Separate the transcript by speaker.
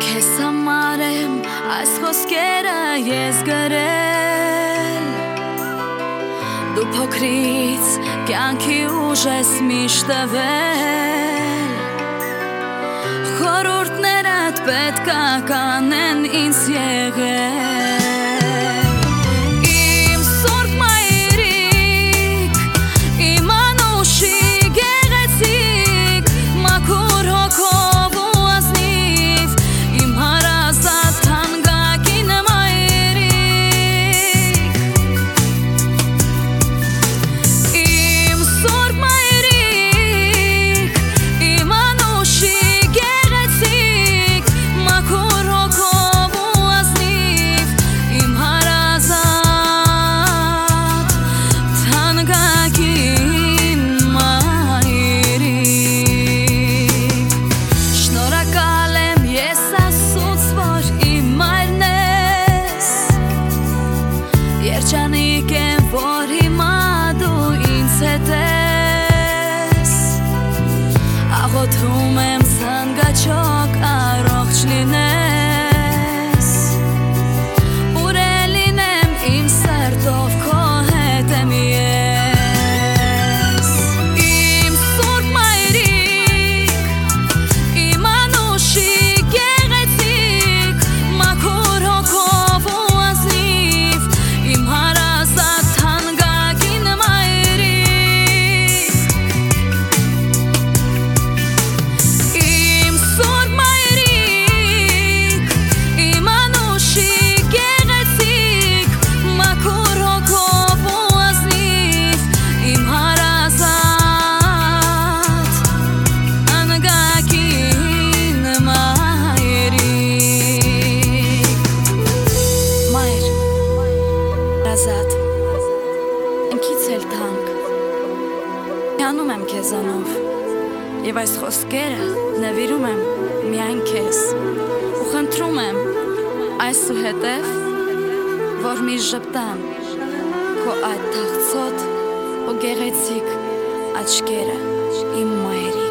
Speaker 1: Քեզ համար եմ այս խոսքերը ես գրել, դու փոքրից կյանքի ուժ ես միշտ տվել, խորհուրդներդ պետք է կանեն ինձ եղել. Երջանիկ եմ, որ հիմա դու ինձ հետ ես, աղոթում եմ զանգաչոք առողջ լինես, ուր է լինեմ իմ սրտով քո հետ եմ ես. Իմ սուրբ մայրիկ, իմ անուշի գեղեցիկ, մաքուր հոգով ու ազնիվ, իմ հարազատ հանգագին մայրիկ. Իմ սուրբ մայրիկ, իմ անուշի գեղեցիկ, մաքուր հոգով ու ազնիվ, իմ հարազատ հանգագին մայրիկ. Մայր Ազատ, ինքից էլ թանկ, հանում եմ քեզանով, և այս խոսքերը նվիրում եմ միայն քեզ, ու խնդրում եմ այսուհետև, որ մի ժպտան քո այդ թախծոտ ու գեղեցիկ աչքերը իմ մայրիկ.